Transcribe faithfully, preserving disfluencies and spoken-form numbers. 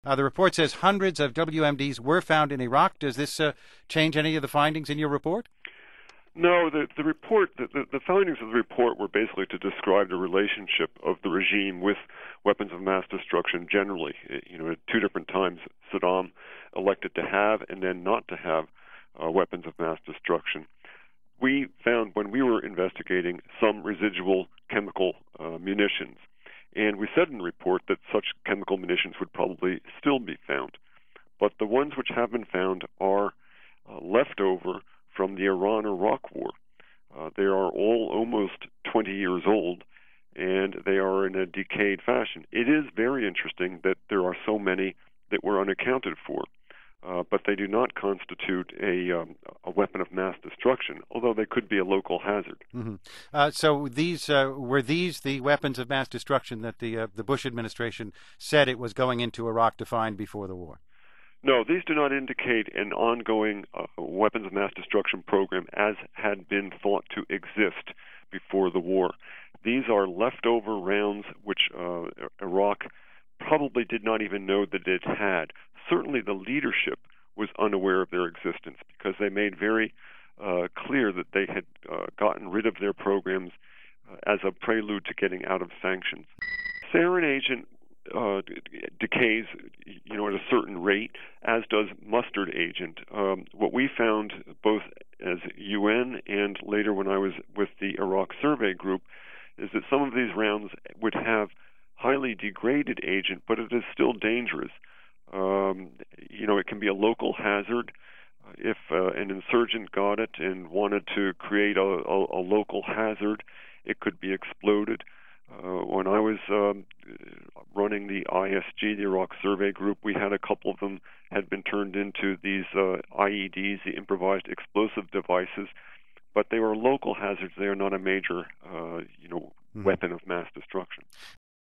Uh, the report says hundreds of W M Ds were found in Iraq. Does this uh, change any of the findings in your report? No, the, the report, the, the, the findings of the report were basically to describe the relationship of the regime with weapons of mass destruction generally. You know, at two different times, Saddam elected to have and then not to have uh, weapons of mass destruction. We found when we were investigating some residual chemical uh, munitions, and we said in the report that such chemical munitions would probably still be found. But the ones which have been found are uh, left over from the Iran-Iraq War. Uh, they are all almost twenty years old, and they are in a decayed fashion. It is very interesting that there are so many that were unaccounted for, uh, but they do not constitute a, um, a weapon of mass destruction, although they could be a local hazard. Mm-hmm. Uh, so these uh, were these the weapons of mass destruction that the uh, the Bush administration said it was going into Iraq to find before the war? No, these do not indicate an ongoing uh, weapons of mass destruction program as had been thought to exist before the war. These are leftover rounds which uh, Iraq probably did not even know that it had. Certainly the leadership was unaware of their existence because they made very uh, clear that they had uh, gotten rid of their programs uh, as a prelude to getting out of sanctions. Sarin agent Uh, decays, you know, at a certain rate, as does mustard agent. Um, what we found, both as U N and later when I was with the Iraq Survey Group, is that some of these rounds would have highly degraded agent, but it is still dangerous. Um, you know, it can be a local hazard. If uh, an insurgent got it and wanted to create a, a, a local hazard, it could be exploded. Uh, when I was um, running the I S G, the Iraq Survey Group, we had a couple of them had been turned into these uh, I E Ds, the improvised explosive devices, but they were local hazards. They are not a major, uh, you know, mm-hmm. weapon of mass destruction.